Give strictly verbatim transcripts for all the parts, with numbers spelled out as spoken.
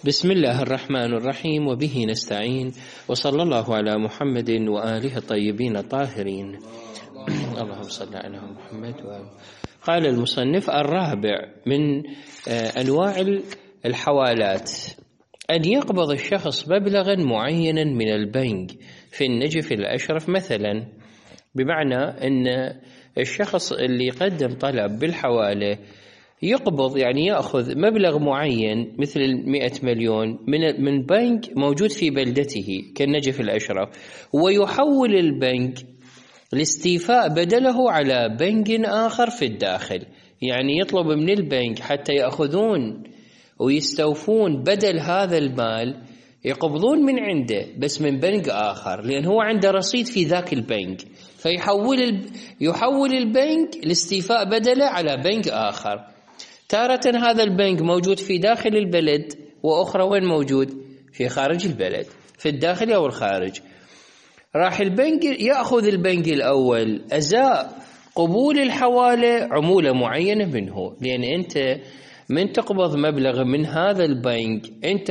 بسم الله الرحمن الرحيم، وبه نستعين، وصلى الله على محمد وآله الطيبين الطاهرين. اللهم صل على محمد وآله. قال المصنف: الرابع من أنواع الحوالات أن يقبض الشخص مبلغا معينا من البنك في النجف الأشرف مثلا، بمعنى أن الشخص اللي قدم طلب بالحوالة يقبض، يعني يأخذ مبلغ معين مثل المئة مليون من من بنك موجود في بلدته كالنجف الأشرف، ويحول البنك لاستيفاء بدله على بنك آخر في الداخل. يعني يطلب من البنك حتى يأخذون ويستوفون بدل هذا المال، يقبضون من عنده بس من بنك آخر، لأن هو عنده رصيد في ذاك البنك، فيحول يحول البنك لاستيفاء بدله على بنك آخر. تارة هذا البنك موجود في داخل البلد، وأخرى وين موجود؟ في خارج البلد، في الداخل أو الخارج. راح البنك يأخذ البنك الأول أزاء قبول الحوالة عمولة معينة منه، لأن أنت من تقبض مبلغ من هذا البنك أنت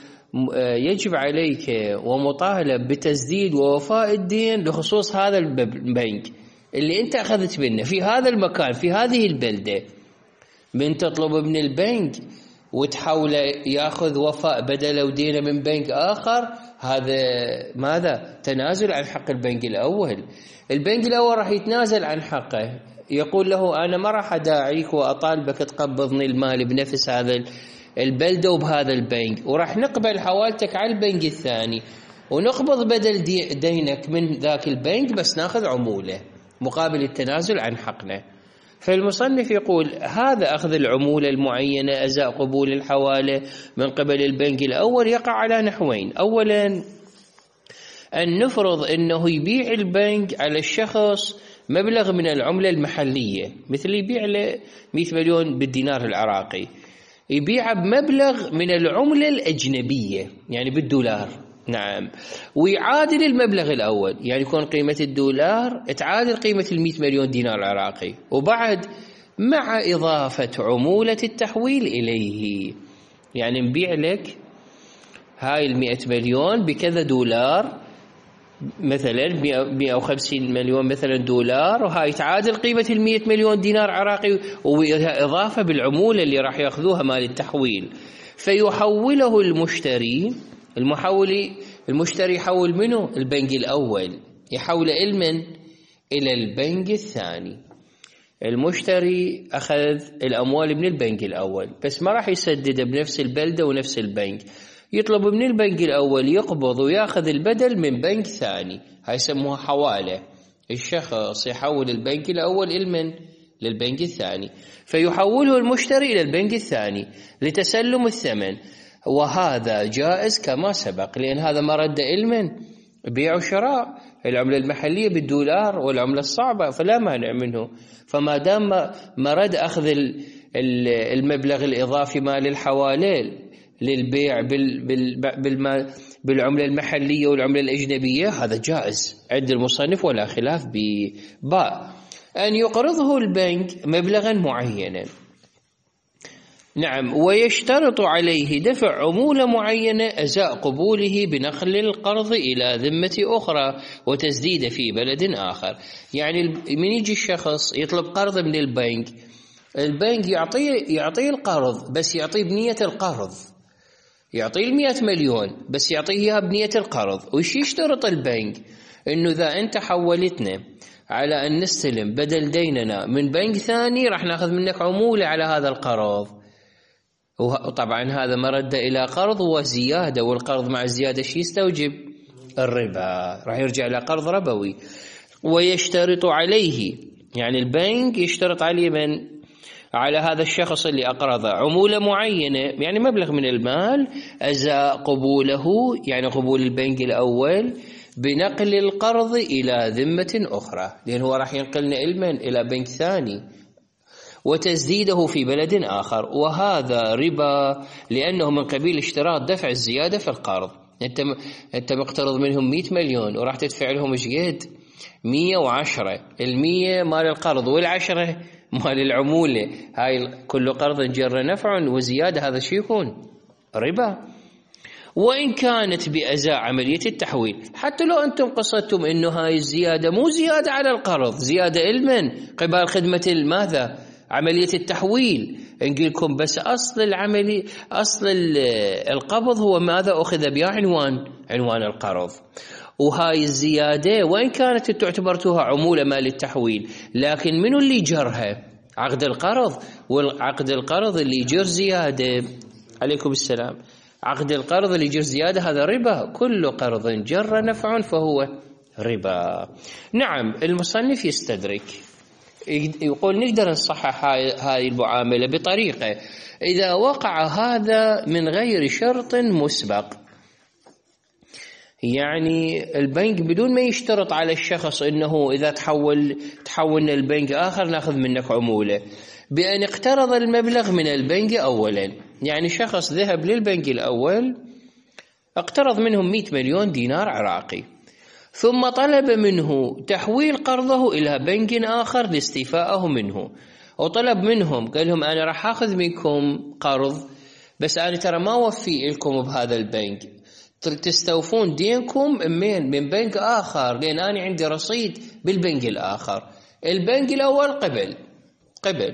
يجب عليك ومطالب بتسديد ووفاء الدين لخصوص هذا البنك اللي أنت أخذت منه في هذا المكان في هذه البلدة. من تطلب من البنك وتحاول ياخذ وفاء بدله ودينه من بنك آخر، هذا ماذا؟ تنازل عن حق البنك الأول. البنك الأول راح يتنازل عن حقه، يقول له أنا ما راح أداعيك وأطالبك تقبضني المال بنفس هذا البلدة وبهذا البنك، وراح نقبل حوالتك على البنك الثاني ونقبض بدل دي دينك من ذاك البنك، بس ناخذ عمولة مقابل التنازل عن حقنا. فالمصنف يقول هذا أخذ العمولة المعينة أزاء قبول الحوالة من قبل البنك الأول يقع على نحوين. أولا أن نفرض أنه يبيع البنك على الشخص مبلغ من العملة المحلية، مثل يبيع له مئة مليون بالدينار العراقي، يبيع بمبلغ من العملة الأجنبية يعني بالدولار، نعم، ويعادل المبلغ الأول، يعني يكون قيمة الدولار تعادل قيمة المئة مليون دينار عراقي، وبعد مع إضافة عمولة التحويل إليه. يعني نبيع لك هاي المئة مليون بكذا دولار، مثلا مئة وخمسين مليون مثلا دولار، وهاي تعادل قيمة المئة مليون دينار عراقي، وإضافة بالعمولة اللي راح يأخذوها مال التحويل. فيحوله المشتري، المحولي المشتري يحول منه البنك الأول، يحول المن إلى البنك الثاني. المشتري أخذ الأموال من البنك الأول بس ما راح يسدد بنفس البلدة ونفس البنك، يطلب من البنك الأول يقبض ويأخذ البدل من بنك ثاني، هاي يسموها حوالة. الشخص يحول البنك الأول المن للبنك الثاني، فيحوله المشتري إلى البنك الثاني لتسلم الثمن، وهذا جائز كما سبق، لأن هذا مرد المن بيع وشراء، العملة المحلية بالدولار والعملة الصعبة فلا مانع منه. فما دام مرد أخذ المبلغ الإضافي مال الحوالة للبيع بالعملة المحلية والعملة الأجنبية، هذا جائز عند المصنف ولا خلاف بباء. أن يقرضه البنك مبلغا معينا، نعم، ويشترط عليه دفع عمولة معينة أزاء قبوله بنقل القرض إلى ذمة أخرى وتسديده في بلد آخر. يعني من يجي الشخص يطلب قرض من البنك، البنك يعطيه يعطيه القرض بس يعطيه بنية القرض، يعطيه المئة مليون بس يعطيه إياها بنية القرض. وش يشترط البنك؟ إنه إذا أنت حولتنا على أن نستلم بدل ديننا من بنك ثاني راح نأخذ منك عمولة على هذا القرض، وطبعا هذا مرد إلى قرض وزيادة، والقرض مع الزيادة شي يستوجب الربا، راح يرجع إلى قرض ربوي. ويشترط عليه، يعني البنك يشترط عليه من على هذا الشخص اللي أقرضه عمولة معينة، يعني مبلغ من المال أزاء قبوله، يعني قبول البنك الأول بنقل القرض إلى ذمة أخرى، لأنه هو راح ينقلنا علما إلى بنك ثاني، وتسديده في بلد آخر، وهذا ربا لأنه من قبيل اشتراط دفع الزيادة في القرض. أنت أنت مقترض منهم مئة مليون وراح تدفع لهم إيش قد؟ مئة وعشرة، المية مال القرض والعشرة مال العمولة، هاي كل قرض جر نفع وزيادة، هذا شيء يكون ربا. وإن كانت بأزاء عملية التحويل. حتى لو أنتم قصدتم أنه هاي الزيادة مو زيادة على القرض، زيادة إلمن قبال خدمة ماذا؟ عملية التحويل. نقولكم بس أصل العملي أصل القبض هو ماذا؟ أخذ بها عنوان عنوان القرض. وهاي الزيادة وإن كانت تعتبرتها عمولة مال التحويل، لكن منو اللي جرها؟ عقد القرض. والعقد القرض اللي يجر زيادة، عليكم السلام، عقد القرض اللي يجر زيادة هذا ربا. كل قرض جر نفع فهو ربا. نعم، المصنف يستدرك، يقول نقدر نصحح هاي المعاملة بطريقة إذا وقع هذا من غير شرط مسبق. يعني البنك بدون ما يشترط على الشخص إنه إذا تحول تحولنا البنك آخر نأخذ منك عمولة، بأن اقترض المبلغ من البنك أولا. يعني شخص ذهب للبنك الأول اقترض منهم مئة مليون دينار عراقي، ثم طلب منه تحويل قرضه إلى بنك آخر لاستيفائه منه، وطلب منهم قال لهم أنا راح أخذ منكم قرض بس أنا ترى ما وفي لكم بهذا البنك، تستوفون دينكم من من بنك آخر لأن أنا عندي رصيد بالبنك الآخر. البنك الأول قبل قبل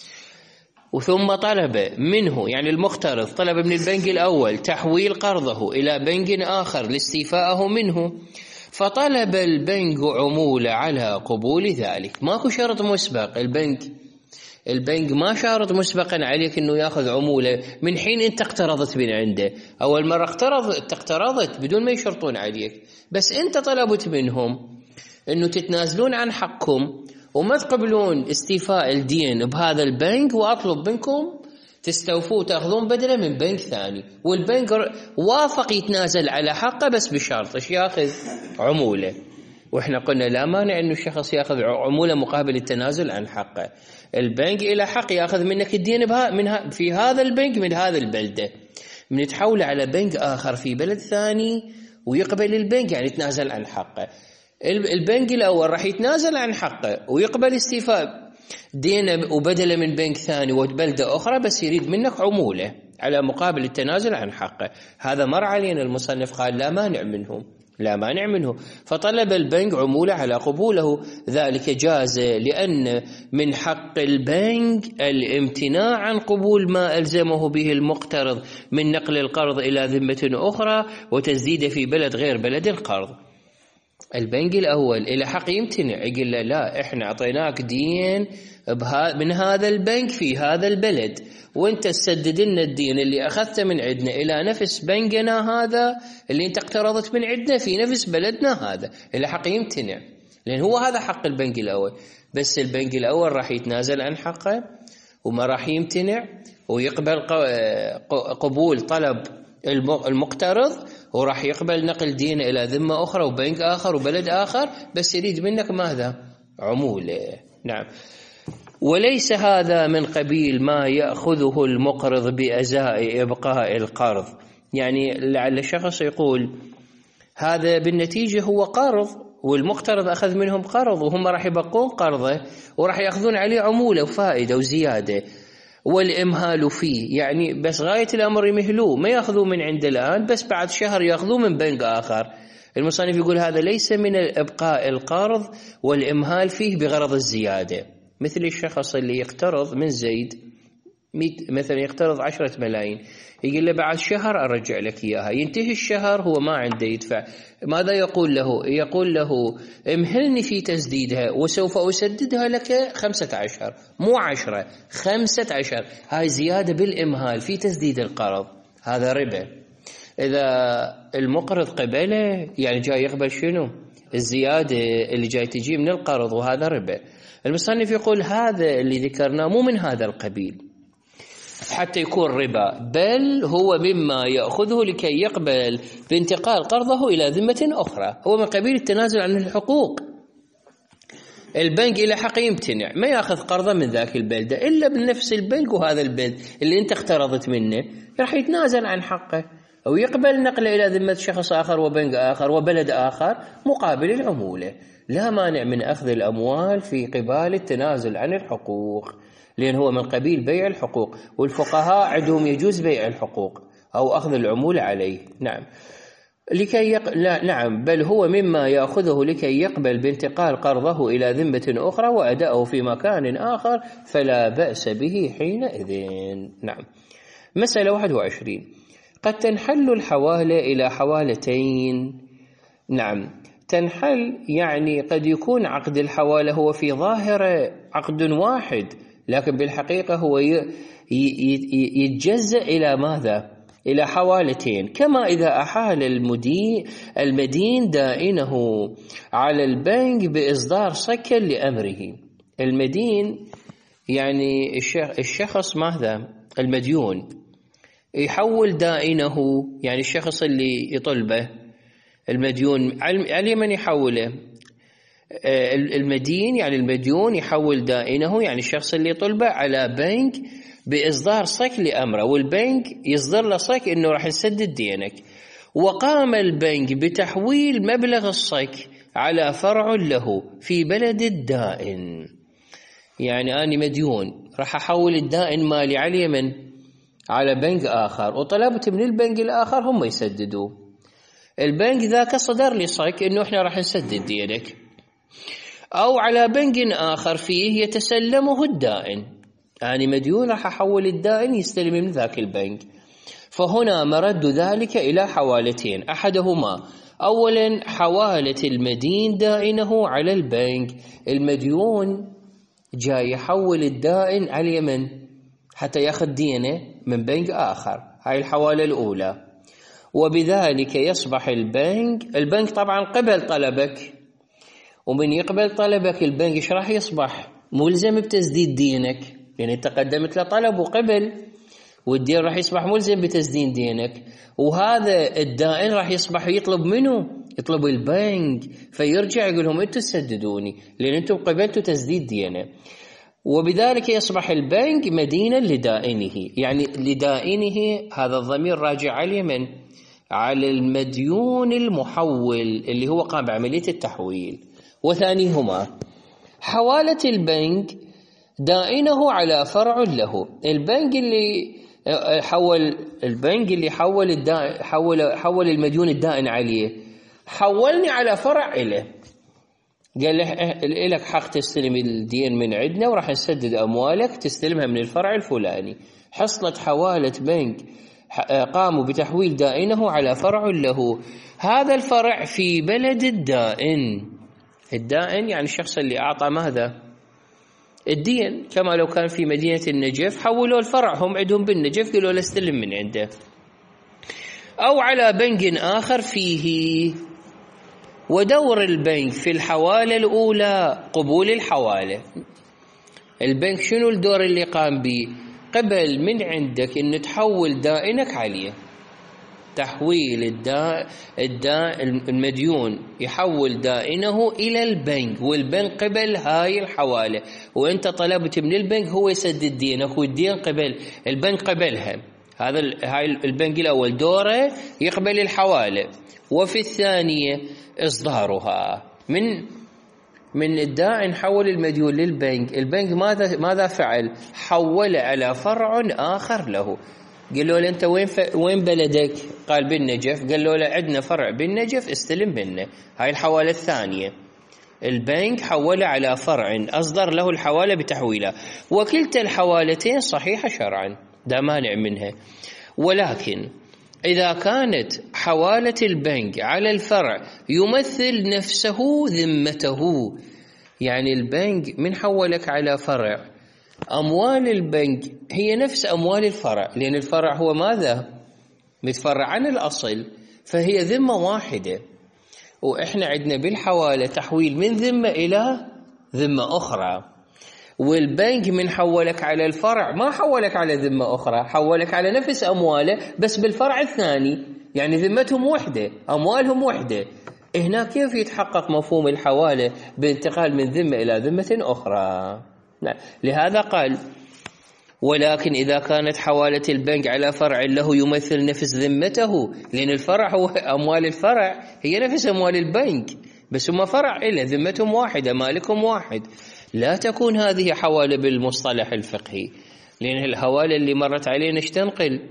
وثم طلب منه، يعني المقترض طلب من البنك الأول تحويل قرضه إلى بنك آخر لاستيفائه منه، فطلب البنك عمولة على قبول ذلك. ماكو شرط مسبق. البنك البنك ما شرط مسبقا عليك انه ياخذ عمولة من حين انت اقترضت من عنده. اول مرة اقترضت اقترضت بدون ما يشرطون عليك، بس انت طلبت منهم انه تتنازلون عن حقكم وما تقبلون استيفاء الدين بهذا البنك، واطلب منكم تستوفوا تاخذون بدله من بنك ثاني، والبنك وافق يتنازل على حقه بس بشرط ايش؟ ياخذ عموله. واحنا قلنا لا مانع انه الشخص ياخذ عموله مقابل التنازل عن حقه. البنك الى حق ياخذ منك الدين بها من في هذا البنك من هذا البلده، من يتحول على بنك اخر في بلد ثاني ويقبل البنك يعني يتنازل عن حقه. البنك الاول راح يتنازل عن حقه ويقبل استيفاء دينه وبدله من بنك ثاني وبلده اخرى، بس يريد منك عموله على مقابل التنازل عن حقه. هذا مر علينا. المصنف قال لا مانع منهم لا مانع منه، فطلب البنك عمولة على قبوله. ذلك جاز لأن من حق البنك الامتناع عن قبول ما ألزمه به المقترض من نقل القرض إلى ذمة أخرى وتسديده في بلد غير بلد القرض. البنك الأول إلى حق يمتنع، يقول له لا إحنا أعطيناك دين من هذا البنك في هذا البلد، وانت تسدد لنا الدين اللي أخذته من عندنا إلى نفس بنكنا هذا اللي انت اقترضت من عندنا في نفس بلدنا هذا. إلى حق يمتنع لأن هو هذا حق البنك الأول، بس البنك الأول راح يتنازل عن حقه وما راح يمتنع ويقبل قبول طلب المقترض، وراح يقبل نقل دين إلى ذمة أخرى وبنك آخر وبلد آخر، بس يريد منك ماذا؟ عمولة. نعم. وليس هذا من قبيل ما يأخذه المقرض بأزاء إبقاء القرض. يعني لعل الشخص يقول هذا بالنتيجة هو قرض والمقترض أخذ منهم قرض وهم راح يبقون قرضه وراح يأخذون عليه عمولة وفائدة وزيادة، والإمهال فيه يعني بس غاية الأمر يمهلوه، ما يأخذوا من عند الآن بس بعد شهر يأخذوا من بنك آخر. المصنف يقول هذا ليس من إبقاء القرض والإمهال فيه بغرض الزيادة. مثل الشخص اللي يقترض من زيد مثلا يقترض عشرة ملايين، يقول له بعد شهر أرجع لك إياها، ينتهي الشهر هو ما عنده يدفع، ماذا يقول له؟ يقول له امهلني في تسديدها وسوف أسددها لك خمسة عشر، مو عشرة، خمسة عشر. هاي زيادة بالإمهال في تسديد القرض، هذا ربا. إذا المقرض قبله يعني جاي يقبل شنو؟ الزيادة اللي جاي تجي من القرض، وهذا ربا. المصنف يقول هذا اللي ذكرناه مو من هذا القبيل حتى يكون ربا، بل هو مما يأخذه لكي يقبل بانتقال قرضه إلى ذمة أخرى، هو من قبيل التنازل عن الحقوق. البنك إلى حق يمتنع ما يأخذ قرضه من ذاك البلدة إلا بنفس البنك، وهذا البلد اللي انت اقترضت منه راح يتنازل عن حقه أو يقبل نقله إلى ذمة شخص آخر وبنك آخر وبلد آخر مقابل العمولة. لا مانع من أخذ الأموال في قبال التنازل عن الحقوق، لأن هو من قبيل بيع الحقوق، والفقهاء عندهم يجوز بيع الحقوق. أو أخذ العمولة عليه. نعم لكي يق... لا نعم بل هو مما يأخذه لكي يقبل بانتقال قرضه إلى ذمة أخرى وأداؤه في مكان آخر، فلا بأس به حينئذ. نعم. مسألة واحد وعشرين. قد تنحل الحوالة إلى حوالتين. نعم تنحل يعني قد يكون عقد الحوالة هو في ظاهرة عقد واحد، لكن بالحقيقة هو يتجزأ إلى ماذا؟ إلى حوالتين. كما إذا أحال المدين المدين دائنه على البنك بإصدار سكن لأمره. المدين يعني الشخص ماذا؟ المديون يحول دائنه، يعني الشخص اللي يطلبه المديون على من يحوله؟ المدين يعني المديون يحول دائنه يعني الشخص اللي يطلبه على بنك بإصدار صك لأمره، والبنك يصدر له صك إنه راح يسدد دينك، وقام البنك بتحويل مبلغ الصك على فرع له في بلد الدائن. يعني أنا مديون راح أحول الدائن مالي على اليمن على بنك آخر، وطلبت من البنك الآخر هم يسددوا. البنك ذاك صدر لي صك إنه إحنا راح نسدد دينك، أو على بنك آخر فيه يتسلمه الدائن. يعني مديون راح أحول الدائن يستلم من ذاك البنك. فهنا مرد ذلك إلى حوالتين، أحدهما أولا حوالة المدين دائنه على البنك. المديون جاي يحول الدائن على اليمن حتى ياخذ دينه من بنك آخر، هاي الحوالة الأولى. وبذلك يصبح البنك البنك طبعا قبل طلبك، ومن يقبل طلبك البنك إيش راح يصبح؟ ملزم بتسديد دينك، يعني انت قدمت له طلب وقبل، والدين راح يصبح ملزم بتسديد دينك. وهذا الدائن راح يصبح يطلب منه؟ يطلب البنك، فيرجع يقول لهم انتم تسددوني لان انتم قبلتوا تسديد دينه. وبذلك يصبح البنك مدينا لدائنه، يعني لدائنه هذا الضمير راجع على اليمن على المديون المحول اللي هو قام بعملية التحويل. وثانيهما حوالة البنك دائنه على فرع له. البنك اللي حول البنك اللي حول الدائن حول حول المديون الدائن عليه، حولني على فرع له، قال له لك حق تستلم الدين من عندنا وراح نسدد أموالك تستلمها من الفرع الفلاني. حصلت حوالة بنك قاموا بتحويل دائنه على فرع له، هذا الفرع في بلد الدائن. الدائن يعني الشخص اللي أعطى ماذا؟ الدين. كما لو كان في مدينة النجف حولوا الفرع هم عندهم بالنجف قالوا له استلم من عنده، أو على بنك آخر فيه. ودور البنك في الحوالة الأولى قبول الحوالة. البنك شنو الدور اللي قام به؟ قبل من عندك إن تحول دائنك عليه، تحويل الدا... الدا... المديون يحول دائنه إلى البنك، والبنك قبل هاي الحوالة، وأنت طلبت من البنك هو يسدد دينك، والدين قبل البنك قبلها. هذا هاي البنك الأول دوره يقبل الحوالة، وفي الثانية إصدارها من من الدائن حول المديون للبنك. البنك ماذا ماذا فعل؟ حول على فرع آخر له. قالوا له أنت وين ف... وين بلدك؟ قال بالنجف. قالوا له عندنا فرع بالنجف استلم منه. هاي الحوالة الثانية. البنك حول على فرع أصدر له الحوالة بتحويلها، وكلتا الحوالتين صحيحة شرعا لا مانع منها. ولكن إذا كانت حوالة البنك على الفرع يمثل نفسه ذمته، يعني البنك من حولك على فرع أموال البنك هي نفس أموال الفرع، لأن الفرع هو ماذا؟ متفرع عن الأصل، فهي ذمة واحدة. وإحنا عندنا بالحوالة تحويل من ذمة إلى ذمة أخرى، والبنك من حولك على الفرع ما حولك على ذمة أخرى، حولك على نفس أمواله بس بالفرع الثاني، يعني ذمتهم وحدة أموالهم وحدة. هنا كيف يتحقق مفهوم الحوالة بانتقال من ذمة إلى ذمة أخرى؟ لهذا قال ولكن إذا كانت حوالة البنك على فرع له يمثل نفس ذمته، لأن الفرع هو أموال الفرع هي نفس أموال البنك بس هم فرع إلى ذمتهم واحدة مالكهم واحد، لا تكون هذه حوالة بالمصطلح الفقهي، لأن الحوالة اللي مرت علينا ايش تنقل؟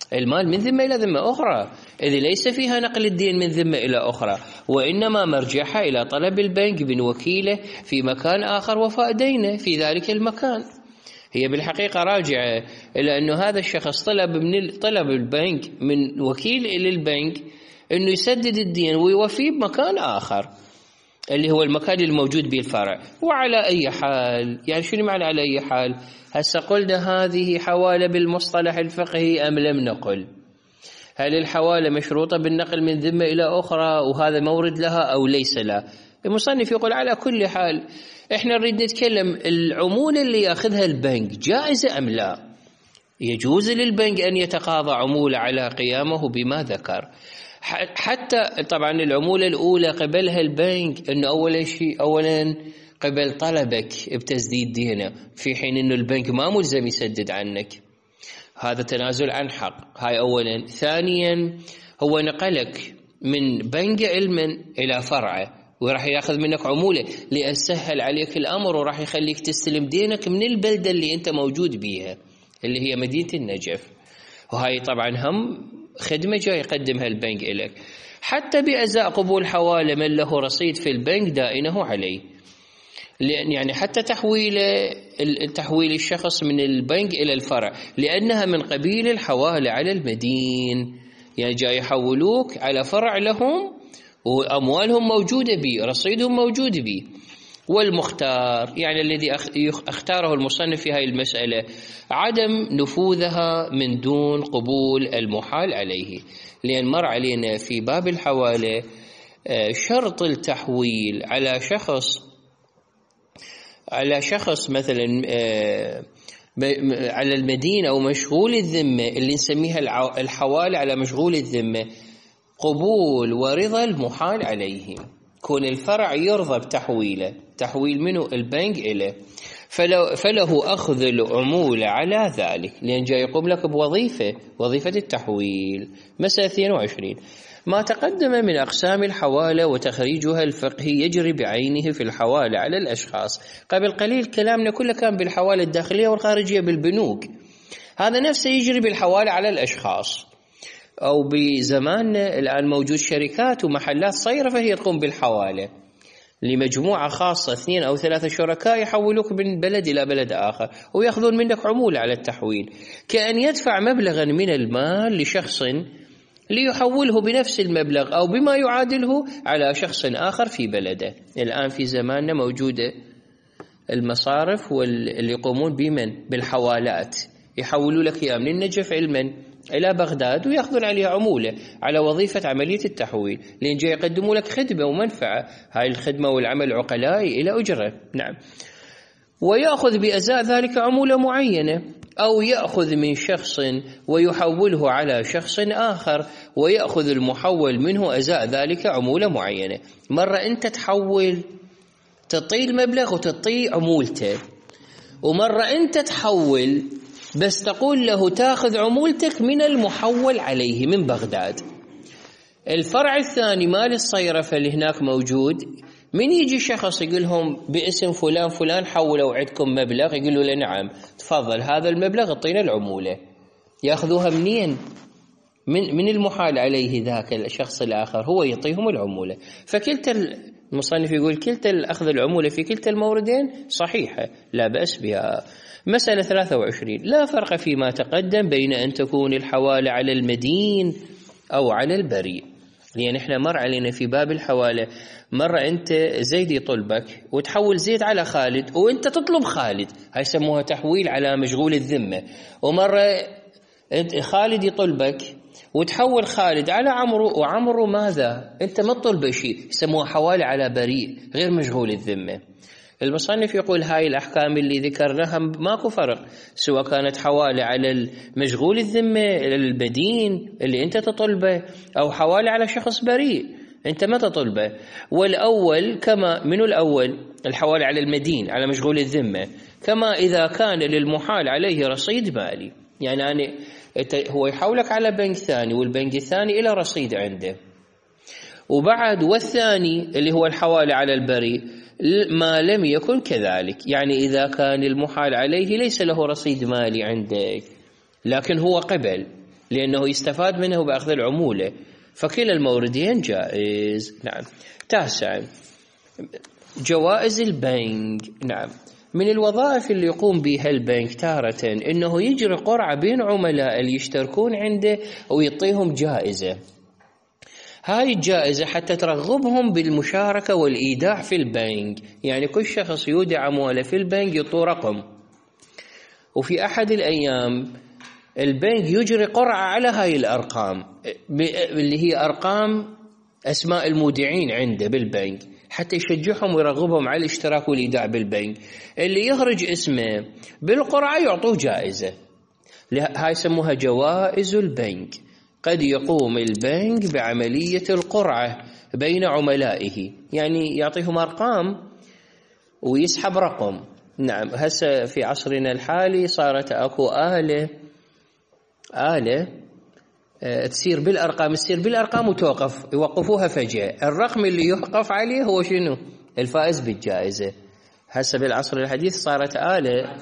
المال من ذمة إلى ذمة أخرى، إذ ليس فيها نقل الدين من ذمة إلى أخرى، وإنما مرجعها إلى طلب البنك من وكيله في مكان آخر وفاء دينه في ذلك المكان. هي بالحقيقة راجعة إلى أنه هذا الشخص طلب من طلب البنك من وكيل إلى البنك أنه يسدد الدين ويوفيه بمكان آخر اللي هو المكان الموجود به الفرع. وعلى أي حال، يعني شنو معنى على أي حال؟ هسه قلنا هذه حوالة بالمصطلح الفقهي أم لم نقل؟ هل الحوالة مشروطة بالنقل من ذمة إلى أخرى وهذا مورد لها أو ليس لا؟ المصنف يقول على كل حال إحنا نريد نتكلم العمولة اللي يأخذها البنك جائزة أم لا؟ يجوز للبنك أن يتقاضى عمولة على قيامه بما ذكر، حتى طبعا العمولة الأولى قبلها البنك أنه أول شيء أولا قبل طلبك بتسديد دينه، في حين أنه البنك ما ملزم يسدد عنك، هذا تنازل عن حق. هاي أولا. ثانيا هو نقلك من بنك علما إلى فرعه وراح ياخذ منك عمولة ليسهل عليك الأمر، وراح يخليك تستلم دينك من البلدة اللي أنت موجود بيها اللي هي مدينة النجف، وهاي طبعا هم خدمة جاي يقدمها البنك إليك. حتى بأزاء قبول حوالة من له رصيد في البنك دائنه عليه، لأن يعني حتى تحويل تحويل الشخص من البنك إلى الفرع لأنها من قبيل الحوالة على المدين، يعني جاي يحولوك على فرع لهم وأموالهم موجودة بي، رصيدهم موجود بي. والمختار يعني الذي اختاره المصنف في هذه المسألة عدم نفوذها من دون قبول المحال عليه، لأن مر علينا في باب الحوالة شرط التحويل على شخص على شخص مثلا على المدينة أو مشغول الذمة اللي نسميها الحوالة على مشغول الذمة، قبول ورضا المحال عليه، كون الفرع يرضى بتحويله، تحويل منه البنك إليه، فله, فله أخذ العمولة على ذلك، لأن جاي يقوم لك بوظيفة وظيفة التحويل. مسألة اثنين وعشرين ما تقدم من أقسام الحوالة وتخريجها الفقهي يجري بعينه في الحوالة على الأشخاص. قبل قليل كلامنا كله كان بالحوالة الداخلية والخارجية بالبنوك، هذا نفسه يجري بالحوالة على الأشخاص. أو بزماننا الآن موجود شركات ومحلات صيرفة هي تقوم بالحوالة لمجموعة خاصة، اثنين أو ثلاثة شركاء يحولوك من بلد إلى بلد آخر ويأخذون منك عمولة على التحويل، كأن يدفع مبلغا من المال لشخص ليحوله بنفس المبلغ أو بما يعادله على شخص آخر في بلده. الآن في زماننا موجودة المصارف واللي يقومون بمن بالحوالات، يحولوا لك إياه من النجف علما إلى بغداد ويأخذون عليها عمولة على وظيفة عملية التحويل، لأن جاي يقدموا لك خدمة ومنفعة، هاي الخدمة والعمل عقلائي إلى أجرة. نعم. ويأخذ بأزاء ذلك عمولة معينة، أو يأخذ من شخص ويحوله على شخص آخر ويأخذ المحول منه أزاء ذلك عمولة معينة. مرة أنت تحول تعطي المبلغ وتعطي عمولته، ومرة أنت تحول بس تقول له تاخذ عمولتك من المحول عليه من بغداد. الفرع الثاني مال الصيرفة اللي هناك موجود، من يجي شخص يقول لهم باسم فلان فلان حولوا عندكم مبلغ، يقولوا له نعم تفضل هذا المبلغ اعطينا العمولة، ياخذوها منين؟ من من المحال عليه ذاك الشخص الآخر هو يعطيهم العمولة. فكلتا المصنف يقول كلتا الأخذ العمولة في كلتا الموردين صحيحة لا بأس بها. مسألة ثلاثة وعشرين لا فرق فيما تقدم بين أن تكون الحوالة على المدين أو على البريء، لأن احنا مر علينا في باب الحوالة مرة أنت زيد يطلبك وتحول زيد على خالد وأنت تطلب خالد، هاي يسموها تحويل على مشغول الذمة. ومرة خالد يطلبك وتحول خالد على عمرو، وعمرو ماذا أنت ما تطلب شيء، يسموها حوالة على بريء غير مشغول الذمة. المصنف يقول هاي الأحكام اللي ذكرناها ماكو فرق، سواء كانت حوالة على المشغول الذمة المدين اللي أنت تطلبه أو حوالة على شخص بريء أنت ما تطلبه. والأول كما من الأول الحوالة على المدين على مشغول الذمة، كما إذا كان للمحال عليه رصيد مالي، يعني أنا هو يحولك على بنك ثاني والبنك الثاني إلى رصيد عنده. وبعد والثاني اللي هو الحوالة على البريء ما لم يكن كذلك، يعني إذا كان المحال عليه ليس له رصيد مالي عندك لكن هو قبل لأنه يستفاد منه بأخذ العمولة، فكلا الموردين جائز. نعم. تاسعا جوائز البنك. نعم، من الوظائف اللي يقوم بها البنك تارة إنه يجري قرعة بين عملاء اللي يشتركون عنده ويعطيهم جائزة. هاي الجائزة حتى ترغبهم بالمشاركة والإيداع في البنك، يعني كل شخص يودع أمواله في البنك يعطوه رقم، وفي أحد الأيام البنك يجري قرعة على هاي الأرقام اللي هي أرقام أسماء المودعين عنده بالبنك، حتى يشجعهم ويرغبهم على الاشتراك والإيداع بالبنك. اللي يخرج اسمه بالقرعة يعطوه جائزة، هاي يسموها جوائز البنك. قد يقوم البنك بعملية القرعة بين عملائه، يعني يعطيهم أرقام ويسحب رقم. نعم، هسه في عصرنا الحالي صارت أكو آلة آلة تسير بالأرقام تسير بالأرقام وتوقف، يوقفوها فجأة، الرقم اللي يوقف عليه هو شنو؟ الفائز بالجائزة. هسه بالعصر الحديث صارت آلة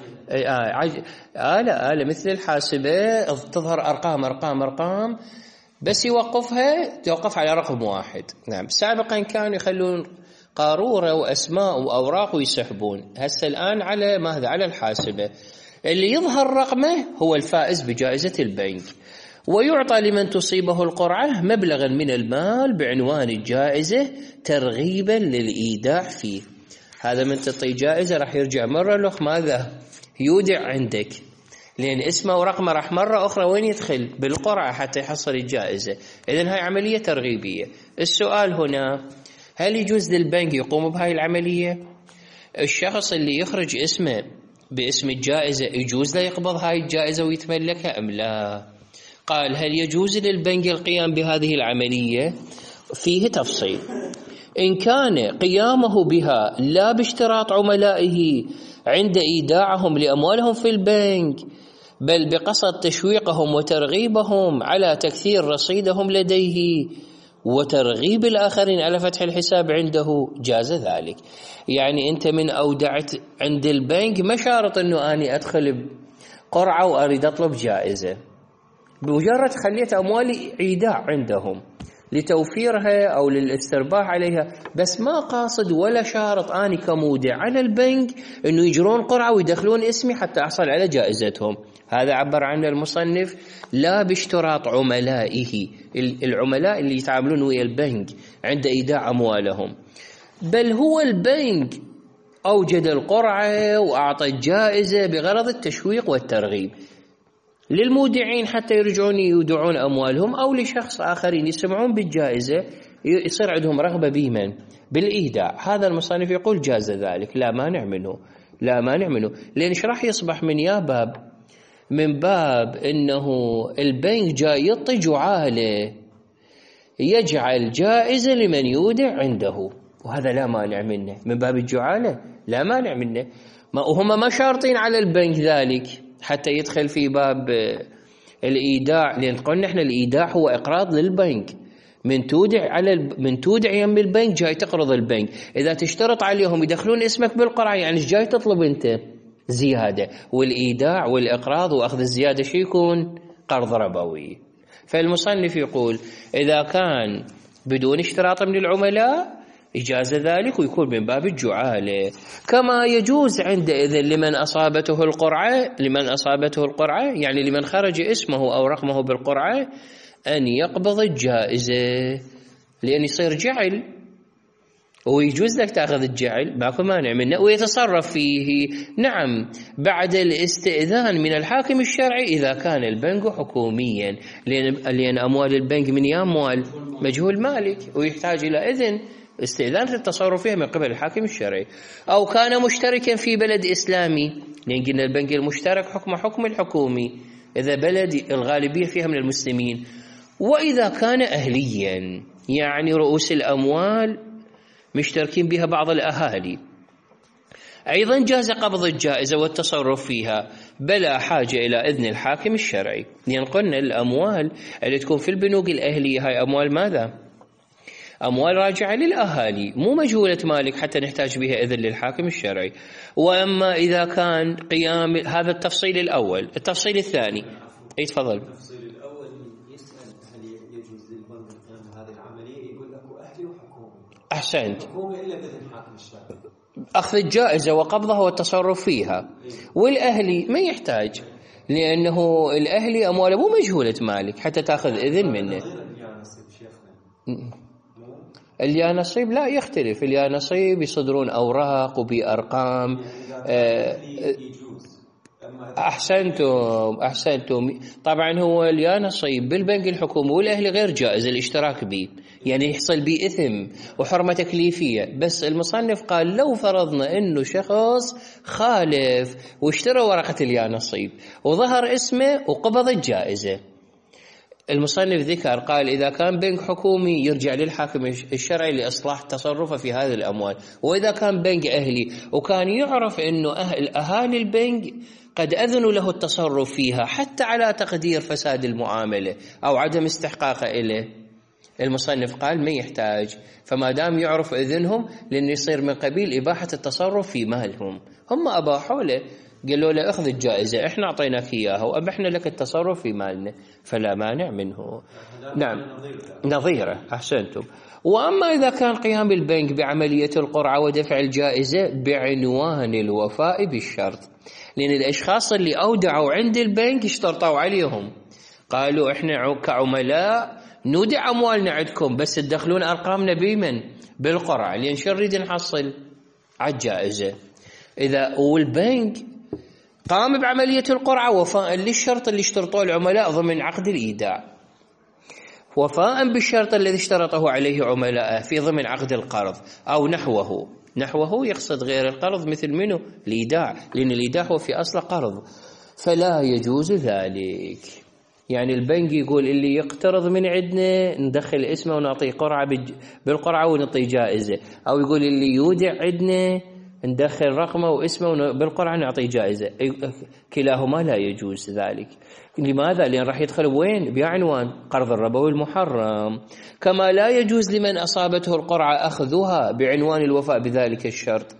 آلة آلة مثل الحاسبة تظهر أرقام أرقام أرقام، بس يوقفها توقف على رقم واحد. نعم، سابقا كانوا يخلون قارورة وأسماء وأوراق ويسحبون، هسه الآن على ماذا؟ على الحاسبة. اللي يظهر رقمه هو الفائز بجائزة البنك، ويعطى لمن تصيبه القرعة مبلغا من المال بعنوان الجائزة ترغيبا للإيداع فيه. هذا من تعطي جائزة راح يرجع مرة الأخ ماذا؟ يودع عندك، لأن اسمه ورقمه راح مرة أخرى وين يدخل؟ بالقرعة حتى يحصل الجائزة. إذن هاي عملية ترغيبية. السؤال هنا، هل يجوز للبنك يقوم بهاي العملية؟ الشخص اللي يخرج اسمه باسم الجائزة يجوز له يقبض هاي الجائزة ويتملكها أم لا؟ قال هل يجوز للبنك القيام بهذه العملية؟ فيه تفصيل. إن كان قيامه بها لا باشتراط عملائه عند إيداعهم لأموالهم في البنك، بل بقصد تشويقهم وترغيبهم على تكثير رصيدهم لديه وترغيب الآخرين على فتح الحساب عنده، جاز ذلك. يعني أنت من أودعت عند البنك ما شارط أنه أني أدخل قرعة وأريد أطلب جائزة، بمجرد خليت أموالي إيداع عندهم لتوفيرها أو للاسترباح عليها، بس ما قاصد ولا شارط أني كمودع على البنك أنه يجرون قرعة ويدخلون اسمي حتى أحصل على جائزتهم. هذا عبر عنه المصنف لا باشتراط عملائه، العملاء اللي يتعاملون ويا البنك عند إيداع أموالهم، بل هو البنك أوجد القرعة وأعطى الجائزة بغرض التشويق والترغيب للمودعين حتى يرجعون يودعون أموالهم، أو لشخص آخرين يسمعون بالجائزة يصير عندهم رغبة بمن؟ بالإيداع. هذا المصنف يقول جاز ذلك، لا مانع منه، لا مانع منه. لأن إيش راح يصبح من يا باب؟ من باب إنه البنك جاي يعطي جعالة يجعل جائزة لمن يودع عنده، وهذا لا مانع منه، من باب الجعالة لا مانع منه. ما وهم ما شارطين على البنك ذلك حتى يدخل في باب الإيداع، لأن قلنا إحنا الإيداع هو إقراض للبنك، من تودع على الب... من تودع يم البنك جاي تقرض البنك، إذا تشترط عليهم يدخلون اسمك بالقرعة يعني إيش جاي تطلب أنت؟ زيادة. والإيداع والإقراض وأخذ الزيادة شو يكون؟ قرض ربوي. فالمصنف يقول إذا كان بدون اشتراط من العملاء إجازة ذلك ويكون من باب الجعالة، كما يجوز عندئذ لمن أصابته القرعة لمن أصابته القرعة يعني لمن خرج اسمه أو رقمه بالقرعة أن يقبض الجائزة، لأن يصير جعل ويجوز لك تأخذ الجعل ماكو مانع منه ويتصرف فيه. نعم، بعد الاستئذان من الحاكم الشرعي إذا كان البنك حكوميا، لأن, لأن أموال البنك من يا أموال مجهول مالك ويحتاج إلى إذن استئذان في التصرف فيها من قبل الحاكم الشرعي، أو كان مشتركا في بلد إسلامي، لأن قلنا البنك المشترك حكم حكم الحكومي إذا بلد الغالبية فيها من المسلمين، وإذا كان أهليا يعني رؤوس الأموال مشتركين بها بعض الأهالي، أيضا جاز قبض الجائزة والتصرف فيها بلا حاجة إلى إذن الحاكم الشرعي، لأن قلنا الأموال اللي تكون في البنوك الأهلية هاي أموال ماذا؟ أموال راجعة للأهالي مو مجهولة مالك حتى نحتاج بها إذن للحاكم الشرعي. وأما إذا كان قيام، هذا التفصيل الأول. التفصيل الثاني، أي تفضل. التفصيل الأول يجوز للبنك القيام هذه العملية يقول اكو اهلي وحكومي. احسنت. حكومي الا باذن حاكم الشارع. اخذ الجائزة وقبضها والتصرف فيها، والاهلي ما يحتاج، لانه الاهلي امواله مو مجهولة مالك حتى تاخذ اذن منه. اليانصيب لا يختلف، اليانصيب يصدرون أوراق وبأرقام. أحسنتم أحسنتم طبعا هو اليانصيب بالبنك الحكومي والأهلي غير جائز الاشتراك به، يعني يحصل به إثم وحرمة تكليفية. بس المصنف قال لو فرضنا أنه شخص خالف واشترى ورقة اليانصيب وظهر اسمه وقبض الجائزة، المصنف ذكر قال إذا كان بنك حكومي يرجع للحاكم الشرعي لإصلاح تصرفه في هذه الأموال، وإذا كان بنك أهلي وكان يعرف أنه أهل أهالي البنك قد أذنوا له التصرف فيها حتى على تقدير فساد المعاملة أو عدم استحقاقه إليه، المصنف قال ما يحتاج، فما دام يعرف إذنهم لأن يصير من قبيل إباحة التصرف في مالهم. هم أباحوا له، قالوا له اخذ الجائزة احنا اعطيناك اياها وابحنا لك التصرف في مالنا، فلا مانع منه. نعم نظيره. احسنتم. واما اذا كان قيام البنك بعملية القرعة ودفع الجائزة بعنوان الوفاء بالشرط، لان الاشخاص اللي اودعوا عند البنك اشترطوا عليهم، قالوا احنا كعملاء نودع اموالنا عندكم بس تدخلون ارقامنا بمن؟ بالقرعة، لان شو نريد نحصل على الجائزة. اذا والبنك قام بعملية القرعة وفاء للشرط اللي اشترطوه العملاء ضمن عقد الإيداع، وفاء بالشرط الذي اشترطه عليه عملاءه في ضمن عقد القرض أو نحوه. نحوه يقصد غير القرض مثل منه الإيداع، لأن الإيداع هو في أصل قرض، فلا يجوز ذلك. يعني البنك يقول اللي يقترض من عندنا ندخل اسمه ونعطيه قرعة بالقرعة ونعطيه جائزة، أو يقول اللي يودع عندنا ندخل رقمه واسمه بالقرعة نعطيه جائزة، كلاهما لا يجوز ذلك. لماذا؟ لأن راح يدخل وين؟ بعنوان قرض الربوي المحرم. كما لا يجوز لمن أصابته القرعة أخذها بعنوان الوفاء بذلك الشرط.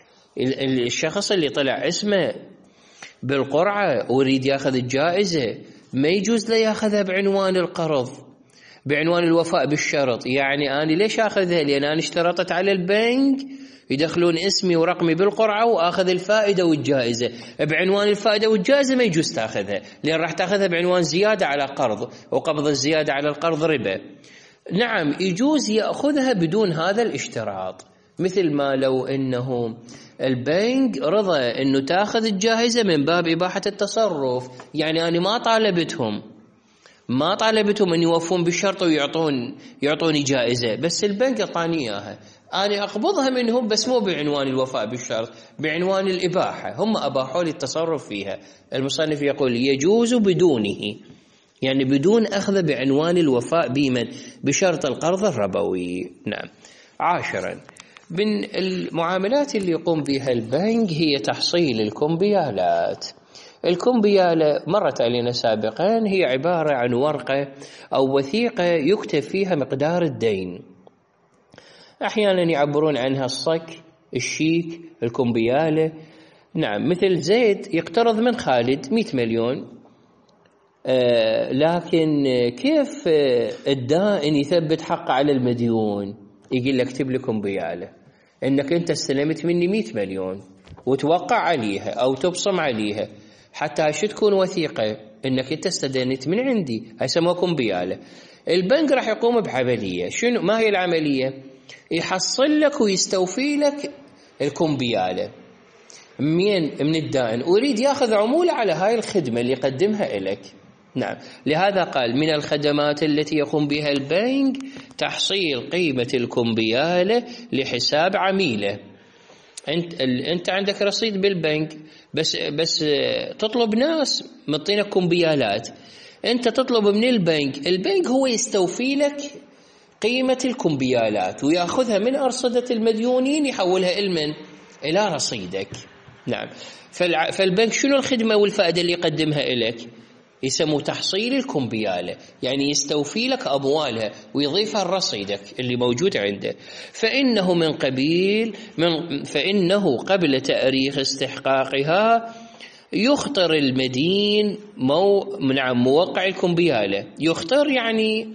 الشخص اللي طلع اسمه بالقرعة ويريد ياخذ الجائزة ما يجوز له ياخذها بعنوان القرض، بعنوان الوفاء بالشرط. يعني أنا ليش أخذها؟ لأن أنا اشترطت على البنك يدخلون اسمي ورقمي بالقرعة وآخذ الفائدة والجائزة، بعنوان الفائدة والجائزة ما يجوز تأخذها، لأن راح تأخذها بعنوان زيادة على قرض، وقبض الزيادة على القرض ربا. نعم يجوز يأخذها بدون هذا الاشتراط، مثل ما لو أنه البنك رضى أنه تأخذ الجائزة من باب إباحة التصرف، يعني أنا ما طالبتهم ما طالبتهم أن يوفون بالشرط ويعطون يعطوني جائزة، بس البنك أعطاني إياها، أنا أقبضها منهم بس مو بعنوان الوفاء بالشرط، بعنوان الإباحة، هم أباحوا لي التصرف فيها. المصنف يقول يجوز بدونه، يعني بدون أخذ بعنوان الوفاء بمن؟ بشرط القرض الربوي. نعم. عاشرا، من المعاملات اللي يقوم بها البنك هي تحصيل الكمبيالات. الكمبيالة مرت علينا سابقا، هي عبارة عن ورقة أو وثيقة يكتب فيها مقدار الدين، أحيانا يعبرون عنها الصك، الشيك، الكمبيالة. نعم، مثل زيد يقترض من خالد مئة مليون، آه لكن كيف الدائن يثبت حقه على المديون؟ يقول لك اكتب لي كمبيالة انك انت استلمت مني مئة مليون وتوقع عليها او تبصم عليها، حتى شو تكون وثيقة انك انت استدنت من عندي، هاي يسموها كمبيالة. البنك راح يقوم بعملية، شنو ما هي العملية؟ يحصل لك ويستوفي لك الكمبيالة من من الدائن، ويريد ياخذ عمولة على هاي الخدمة اللي يقدمها لك. نعم، لهذا قال من الخدمات التي يقوم بها البنك تحصيل قيمة الكمبيالة لحساب عميله. انت انت عندك رصيد بالبنك، بس بس تطلب ناس مطينك كمبيالات، انت تطلب من البنك، البنك هو يستوفي لك قيمة الكمبيالات ويأخذها من أرصدة المديونين يحولها إلمن؟ إلى رصيدك. نعم، فالبنك شنو الخدمة والفائدة اللي يقدمها إليك؟ يسموه تحصيل الكمبيالة، يعني يستوفي لك أموالها ويضيفها لرصيدك اللي موجود عنده. فإنه من قبيل من فإنه قبل تاريخ استحقاقها يخطر المدين مو نعم موقع الكمبيالة، يخطر يعني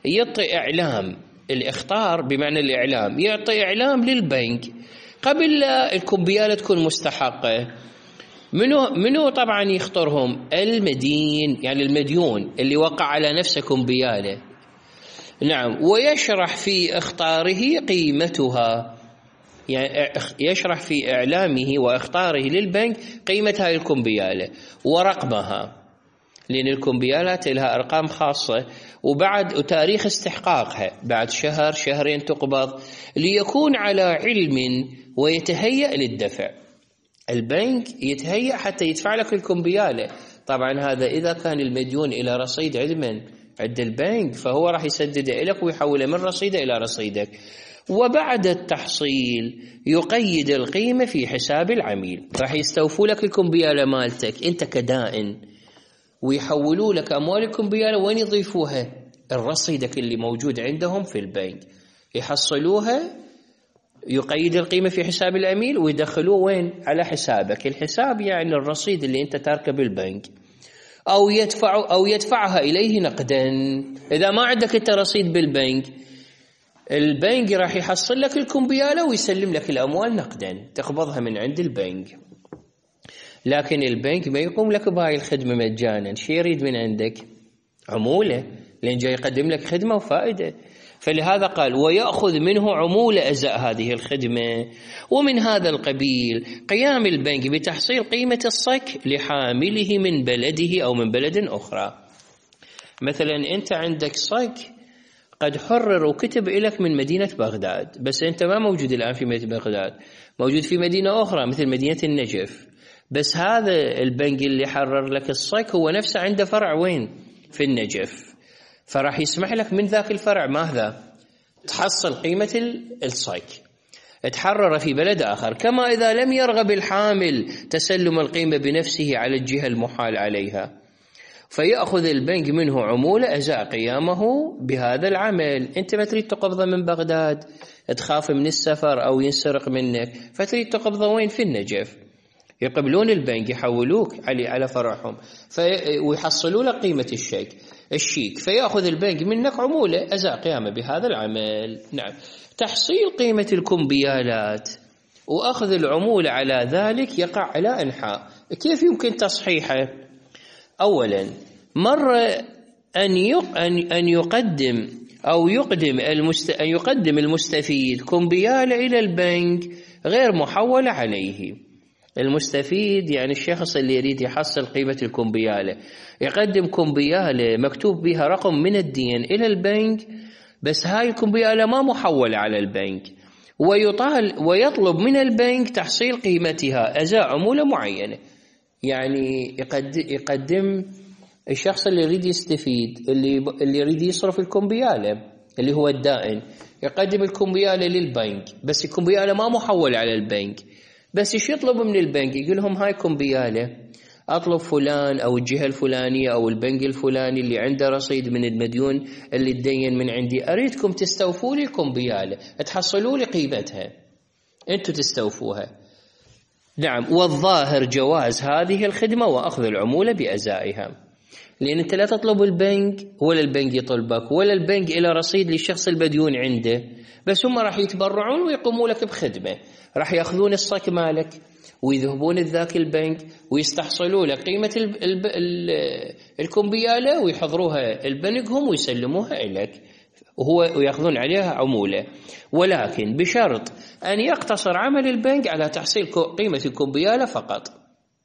يعطي إعلام. الإخطار بمعنى الإعلام، يعطي إعلام للبنك قبل لا الكمبيالة تكون مستحقة. منو منو طبعا يخطرهم؟ المدين، يعني المديون اللي وقع على نفسه كمبيالة. نعم. ويشرح في إخطاره قيمتها، يعني يشرح في إعلامه وإخطاره للبنك قيمة هاي الكمبيالة ورقمها، لأن الكمبيالات لها أرقام خاصة، وبعد وتاريخ استحقاقها بعد شهر شهرين تقبض، ليكون على علم ويتهيأ للدفع. البنك يتهيأ حتى يدفع لك الكمبيالة. طبعا هذا إذا كان المديون إلى رصيد علما عند البنك، فهو راح يسدده لك ويحوله من رصيده إلى رصيدك. وبعد التحصيل يقيد القيمة في حساب العميل، راح يستوفوا لك الكمبيالة مالتك أنت كدائن، ويحولوا لك أموال الكمبيالة. وين يضيفوها؟ الرصيدك اللي موجود عندهم في البنك، يحصلوها، يقيد القيمة في حساب العميل ويدخلوه وين؟ على حسابك. الحساب يعني الرصيد اللي أنت تاركه بالبنك، أو يدفع أو يدفعها إليه نقدا. إذا ما عندك أنت رصيد بالبنك، البنك راح يحصل لك الكمبيالة ويسلم لك الأموال نقدا، تقبضها من عند البنك. لكن البنك ما يقوم لك بهاي الخدمة مجانا، شي يريد من عندك؟ عمولة، لأن جاي يقدم لك خدمة وفائدة. فلهذا قال ويأخذ منه عمولة أزاء هذه الخدمة. ومن هذا القبيل قيام البنك بتحصيل قيمة الصك لحامله من بلده أو من بلد أخرى. مثلا أنت عندك صك قد حرر وكتب إليك من مدينة بغداد، بس أنت ما موجود الآن في مدينة بغداد، موجود في مدينة أخرى مثل مدينة النجف. بس هذا البنك اللي حرر لك الصك هو نفسه عنده فرع وين؟ في النجف، فراح يسمح لك من ذاك الفرع ماذا؟ تحصل قيمة الصك، تحرر في بلد آخر. كما إذا لم يرغب الحامل تسلم القيمة بنفسه على الجهة المحال عليها، فيأخذ البنك منه عمولة أزاء قيامه بهذا العمل. أنت ما تريد تقبضه من بغداد، تخاف من السفر أو ينسرق منك، فتريد تقبضه وين؟ في النجف. يقبلون البنك، يحولوك علي على فرعهم ويحصلوا لك قيمة الشيك الشيك فيأخذ البنك منك عمولة أزاء قيامه بهذا العمل. نعم. تحصيل قيمة الكمبيالات وأخذ العمولة على ذلك يقع على أنحاء. كيف يمكن تصحيحه؟ أولا، مرة أن أن يقدم أو يقدم المست أن يقدم المستفيد كمبيالة إلى البنك غير محولة عليه. المستفيد يعني الشخص اللي يريد يحصل قيمة الكمبيالة، يقدم كمبيالة مكتوب بها رقم من الدين إلى البنك، بس هاي الكمبيالة ما محولة على البنك، ويطال ويطلب من البنك تحصيل قيمتها أزاء عمولة معينة. يعني يقدم الشخص اللي يريد يستفيد، اللي اللي يريد يصرف الكمبيالة اللي هو الدائن، يقدم الكمبيالة للبنك، بس الكمبيالة ما محولة على البنك. بس ايش يطلب من البنك؟ يقول لهم هاي كمبيالة، اطلب فلان او الجهة الفلانية او البنك الفلاني اللي عنده رصيد من المديون اللي تدين من عندي، اريدكم تستوفوا لي كمبيالة، تحصلوا لي قيمتها، انتم تستوفوها. نعم. والظاهر جواز هذه الخدمة واخذ العمولة بأزائها، لأن أنت لا تطلب البنك ولا البنك يطلبك ولا البنك إلى رصيد للشخص المديون عنده، بس هم راح يتبرعون ويقوموا لك بخدمة، راح يأخذون الصك مالك ويذهبون ذاك البنك ويستحصلوا لك قيمة ال ال ال الكمبيالة ويحضروها البنكهم ويسلموها إليك، وهو ويأخذون عليها عمولة، ولكن بشرط أن يقتصر عمل البنك على تحصيل قيمة الكمبيالة فقط.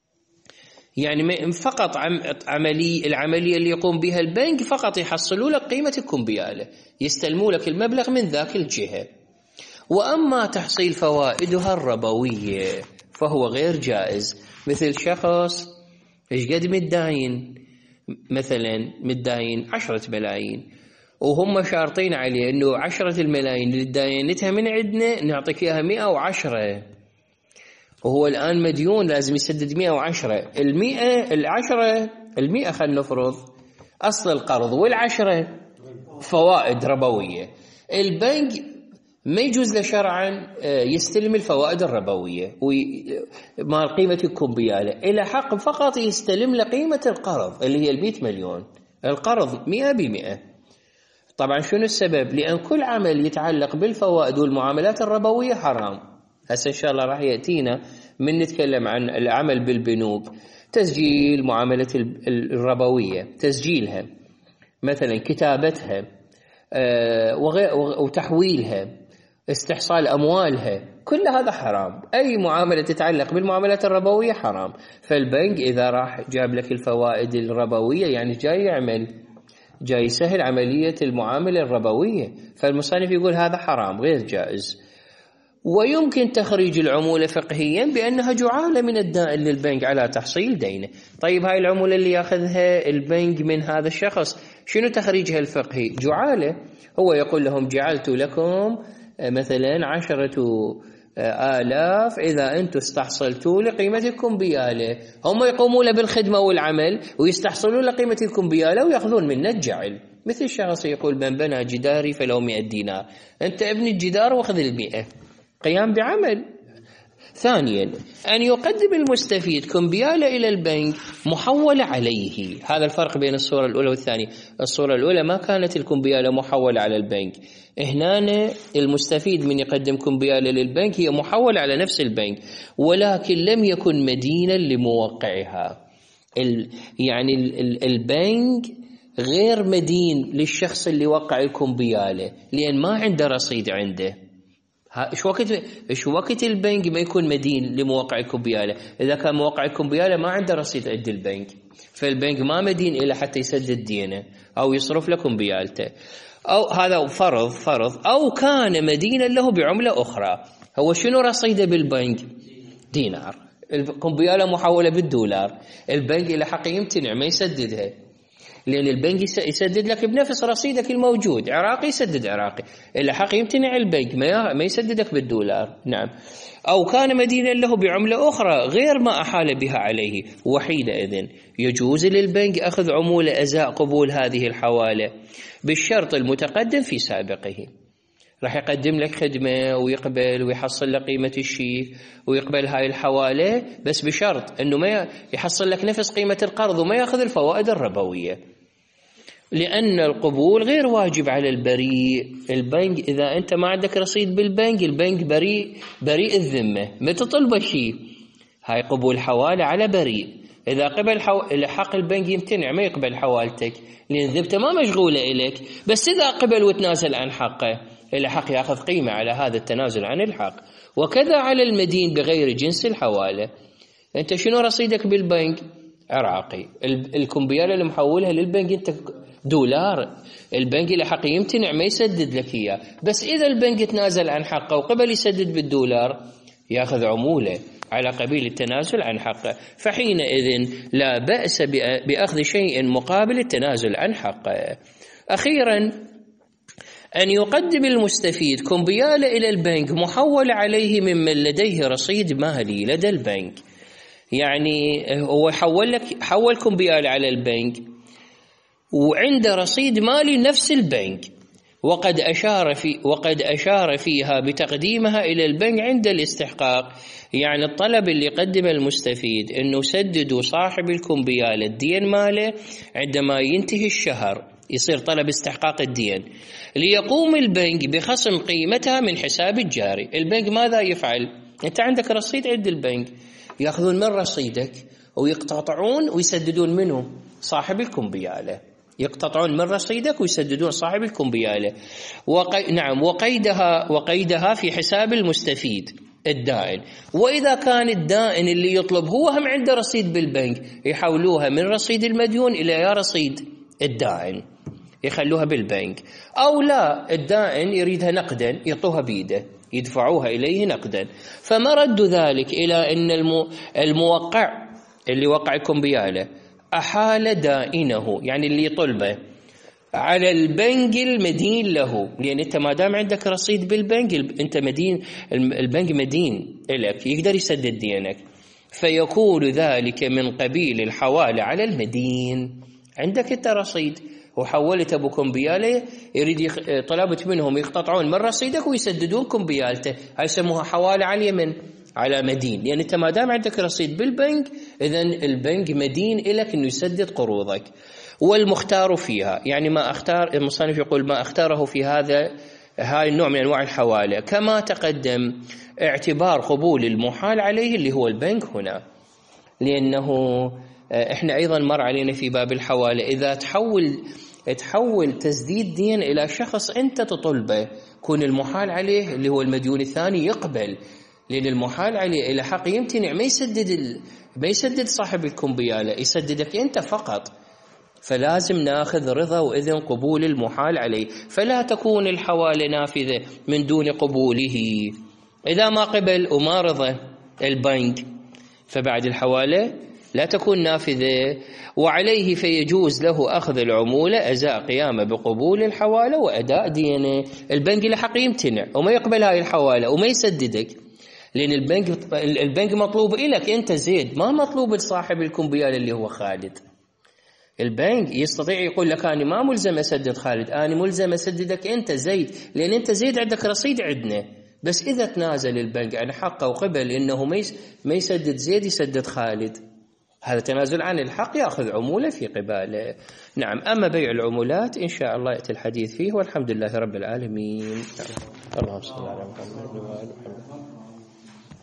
يعني فقط عملي العملية اللي يقوم بها البنك فقط يحصلوا لك قيمة الكمبيالة، يستلموا لك المبلغ من ذاك الجهة. وأما تحصيل فوائدها الربوية فهو غير جائز. مثل شخص إيش قد متداين، مثلا متداين عشرة ملايين، وهم شارطين عليه إنه عشرة الملايين اللي داينتها من عندنا نعطيك إياها مئة وعشرة، وهو الآن مديون لازم يسدد مئة وعشرة. المئة العشرة المئة خلنا نفرض أصل القرض، والعشرة فوائد ربوية. البنك ما يجوز له شرعا يستلم الفوائد الربوية مع قيمة الكمبيالة، إلى حق فقط يستلم لقيمة القرض اللي هي المئة مليون، القرض مئة بمئة. طبعا شنو السبب؟ لأن كل عمل يتعلق بالفوائد والمعاملات الربوية حرام. هسه إن شاء الله راح يأتينا من نتكلم عن العمل بالبنوك، تسجيل معاملة الربوية، تسجيلها مثلا، كتابتها وتحويلها، استحصال أموالها، كل هذا حرام. أي معاملة تتعلق بالمعاملات الربوية حرام. فالبنك إذا راح جاب لك الفوائد الربوية يعني جاي يعمل، جاي يسهل عملية المعاملة الربوية، فالمصنف يقول هذا حرام غير جائز. ويمكن تخريج العمولة فقهيا بأنها جعالة من الدائن للبنك على تحصيل دينه. طيب هاي العمولة اللي يأخذها البنك من هذا الشخص شنو تخريجها الفقهي؟ جعالة. هو يقول لهم جعلت لكم مثلا عشرة آلاف إذا أنتم استحصلتوا لقيمتكم بيالة، هم يقومون له بالخدمة والعمل ويستحصلون لقيمتكم بيالة ويأخذون منه الجعل. مثل الشخص يقول من بنى جداري فله مئة دينار، أنت ابني الجدار واخذ المئة، قيام بعمل. ثانيا أن يقدم المستفيد كمبيالة إلى البنك محولة عليه. هذا الفرق بين الصورة الأولى والثانية. الصورة الأولى ما كانت الكمبيالة محولة على البنك، هنا المستفيد من يقدم كمبيالة للبنك هي محولة على نفس البنك، ولكن لم يكن مدينا لموقعها. يعني البنك غير مدين للشخص اللي وقع الكمبيالة لأن ما عنده رصيد عنده. ايش وقت ايش وقت البنك ما يكون مدين لموقع الكمبيالة؟ اذا كان موقع الكمبيالة ما عنده رصيد عند البنك، فالبنك ما مدين الا حتى يسدد دينه او يصرف له كمبيالته. او هذا فرض فرض او كان مدينا له بعملة اخرى. هو شنو رصيده بالبنك؟ دينار، الكمبيالة محولة بالدولار، البنك له حق يمتنع ما يسددها، لأن البنك يسدد لك بنفس رصيدك الموجود، عراقي يسدد عراقي، إلا حق يمتنع البنك ما يسددك بالدولار. نعم. أو كان مدينا له بعملة أخرى غير ما أحال بها عليه، وحينئذ يجوز للبنك أخذ عمولة أزاء قبول هذه الحوالة بالشرط المتقدم في سابقه. راح يقدم لك خدمة ويقبل ويحصل لك قيمة الشيء ويقبل هاي الحوالة، بس بشرط أنه ما يحصل لك نفس قيمة القرض وما يأخذ الفوائد الربوية، لأن القبول غير واجب على البريء. البنك إذا أنت ما عندك رصيد بالبنك، البنك بريء بريء الذمة، ما تطلب شيء. هاي قبول حوالة على بريء. إذا قبل حو... حق البنك يمتنع ما يقبل حوالتك لأن ذبته ما مشغولة إليك، بس إذا قبل وتنازل عن حقه إلى حق يأخذ قيمة على هذا التنازل عن الحق. وكذا على المدين بغير جنس الحوالة. أنت شنو رصيدك بالبنك؟ عراقي، الكمبيالة اللي محولها للبنك أنت دولار، البنك له حق يمتنع ما يسدد لك إياه، بس إذا البنك تنازل عن حقه وقبل يسدد بالدولار يأخذ عمولة على قبيل التنازل عن حقه، فحينئذ لا بأس بأخذ شيء مقابل التنازل عن حقه. أخيرا أن يقدم المستفيد كمبيالة إلى البنك محول عليه ممن لديه رصيد مالي لدى البنك. يعني هو حول لك حول كمبيالة على البنك وعنده رصيد مالي نفس البنك، وقد أشار في وقد أشار فيها بتقديمها إلى البنك عند الاستحقاق. يعني الطلب اللي قدم المستفيد إنه سددوا صاحب الكمبيالة الدين ماله عندما ينتهي الشهر، يصير طلب استحقاق الدين، ليقوم البنك بخصم قيمتها من حساب الجاري. البنك ماذا يفعل؟ أنت عندك رصيد عند البنك، يأخذون من رصيدك ويقتطعون ويسددون منه صاحب الكمبيالة، يقتطعون من رصيدك ويسددون صاحب الكمبيالة. وقي... نعم وقيدها وقيدها في حساب المستفيد الدائن. وإذا كان الدائن اللي يطلب هو هم عنده رصيد بالبنك، يحولوها من رصيد المديون إلى يا رصيد الدائن، يخلوها بالبنك. أو لا، الدائن يريدها نقدا يعطوها بيده، يدفعوها إليه نقدا. فما رد ذلك إلى أن المو... الموقع اللي وقع الكمبيالة أحال دائنه، يعني اللي يطلبه، على البنك المدين له، لأن أنت ما دام عندك رصيد بالبنك أنت مدين، البنك مدين لك، يقدر يسدد دينك، فيكون ذلك من قبيل الحوالة على المدين. عندك أنت رصيد وحولت أبو كمبيالة، يريد طلبت منهم يقتطعون من رصيدك ويسددون كمبيالته، هاي يسموها حوالة على اليمن على مدين، لأن أنت ما دام عندك رصيد بالبنك إذن البنك مدين إلك إنه يسدد قروضك. والمختار فيها، يعني ما اختار المصنف يقول ما اختاره في هذا هاي النوع من أنواع الحوالة، كما تقدم اعتبار قبول المحال عليه اللي هو البنك هنا، لأنه إحنا أيضا مر علينا في باب الحوالة إذا تحول تحول تسديد دين إلى شخص أنت تطلبه، كون المحال عليه اللي هو المديون الثاني يقبل، لأن المحال عليه إلى حق يمتنع ما يسدد ال... ما يسدد صاحب الكمبيالة، يسددك أنت فقط، فلازم ناخذ رضا وإذن قبول المحال عليه، فلا تكون الحوالة نافذة من دون قبوله. إذا ما قبل وما رضى البنك فبعد الحوالة لا تكون نافذة، وعليه فيجوز له أخذ العمولة أزاء قيامه بقبول الحوالة وأداء دينه. البنك له حق يمتنع وما يقبل هاي الحوالة وما يسددك، لأن البنك البنك مطلوب إلك أنت زيد، ما مطلوب لصاحب الكمبيال اللي هو خالد. البنك يستطيع يقول لك أنا ما ملزم أسدد خالد، أنا ملزم أسددك أنت زيد، لأن أنت زيد عندك رصيد عندنا، بس إذا تنازل البنك عن حقه وقبل إنه ما يسدد زيد يسدد خالد، هذا تنازل عن الحق، يأخذ عمولة في قباله. نعم. أما بيع العمولات إن شاء الله يأتي الحديث فيه، والحمد لله رب العالمين. اللهم صل على محمد وآل محمد.